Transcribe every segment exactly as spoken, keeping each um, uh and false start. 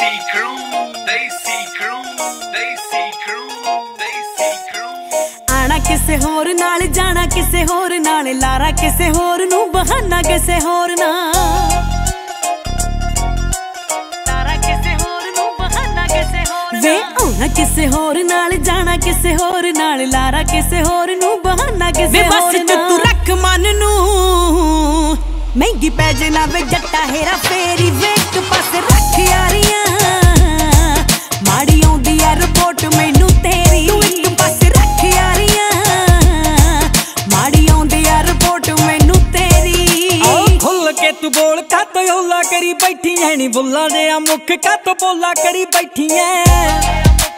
Desi crew, Desi crew, Desi crew, Desi crew। आना किसे होर नाल जाना किसे होर नाल, लारा किसे होर नू बहाना किसे होर ना, लारा किसे होर नू बहाना किसे होर वे आना किसे होर नाल जाना किसे होर नाल, लारा किसे होर नू बहाना किसे होर ना। तू रख मन नू महंगी पै जाना वे जट्टा हेरा फेरी, वे एक पासे रख यारियां माड़ी आउंदी ऐ रिपोर्ट मैनू तेरी, तू एक पासे रख यारियां माड़ी आउंदी ऐ रिपोर्ट मैनू तेरी। आओ खुल के तू बोल का तो हौला करी बैठी है नी, बुल्ला दे मुख का तो बोला करी बैठी है।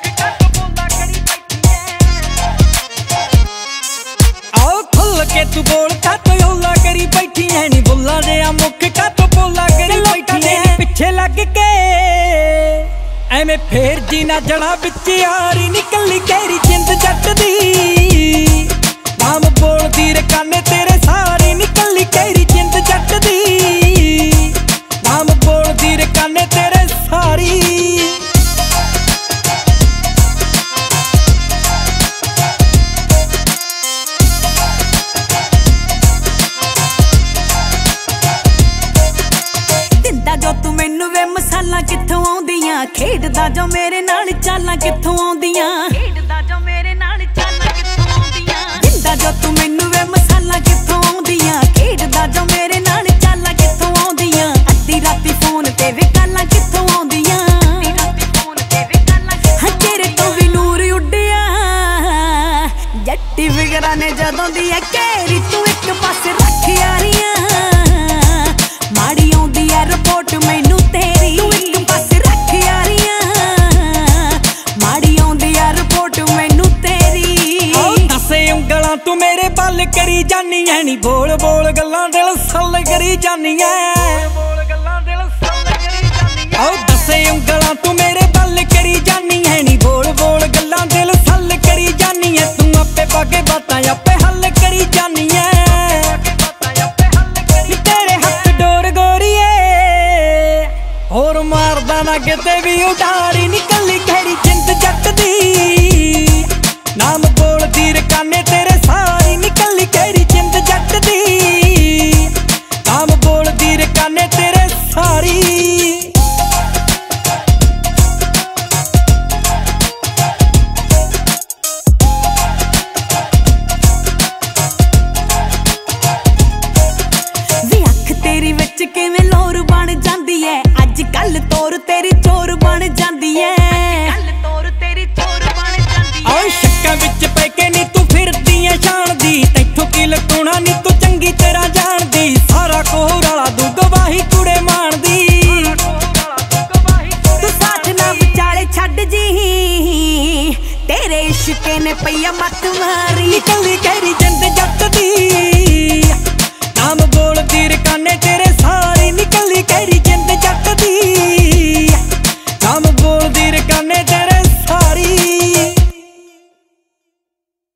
आओ खुल के तू बोल का तो हौला करी बैठी है नी, बुल्ला दे मुख का तो बोला करी बैठी है। पिछे लग के एवें फेर जी ना जड़ा बिच यारी, निकली गहरी जिंद जट दी नाम बोलदी रे काने तेरे सारी, निकली गहरी जिंद जट दी नाम बोलदी रे काने तेरे सारी। जो तू मैनू वे मसाला कित्थों आउंदियां, खेडदा जो मेरे नाल चालां कित्थों आउंदियां, खेडदा जो मेरे नाल चालां कित्थों आउंदियां। दिंदा जो तू मैनू वे मसाला कित्थों आउंदियां, खेडदा जो मेरे नाल चालां कित्थों आउंदियां। अद्धी राती फोन ते वे गालां कित्थों आउंदियां, अद्धी राती फोन ते वे गालां कित्थों आउंदियां। तेरे तो भी नूर उड्डिया जट्टी फिकरां ने जदों दी ऐ घेरी, तू एक पासे रख यारियां माड़ी आउंदी ऐ रिपोर्ट मैनू तेरी, तू एक पासे रख यारियां माड़ी आउंदी ऐ रिपोर्ट मैनू तेरी। दसे उंगलां तू मेरे बल करी जानी है नी, बोल बोल गल्लां दिल सल करी जानी है। आओ दसे उंगलां तू मेरे बल करी जानी है नी, बोल बोल गल्लां दिल सल करी जानी है। तू आपे पाके बातां आपे हल करी जानी है। होर मारदा ना किते भी उडारी, निकली गहरी जिंद जट दी नाम बोलदी रे काने तेरे सारी, निकली गहरी जिंद जट दी नाम बोलदी रे काने तेरे सारी। वे अख तेरी विच किवें लोर बन जांदी है, अज कल तोर तेरी चोर बन जांदी है, कल तोर तेरी चोर बन जांदी है। आओ शक्कां विच पै के नी तू फिरदी ऐ शानदी, तैथों की लटूणा नी तू चंगी तरह जाणदी, सारा कोहर वाला तू गवाही कुड़े माणदी। तू साथ ना विचाले छड्ड जी तेरे इश्के ने पईया मत मारी, निकली गहरी जिंद जट दी नाम बोलदी रे काने तेरे सारी।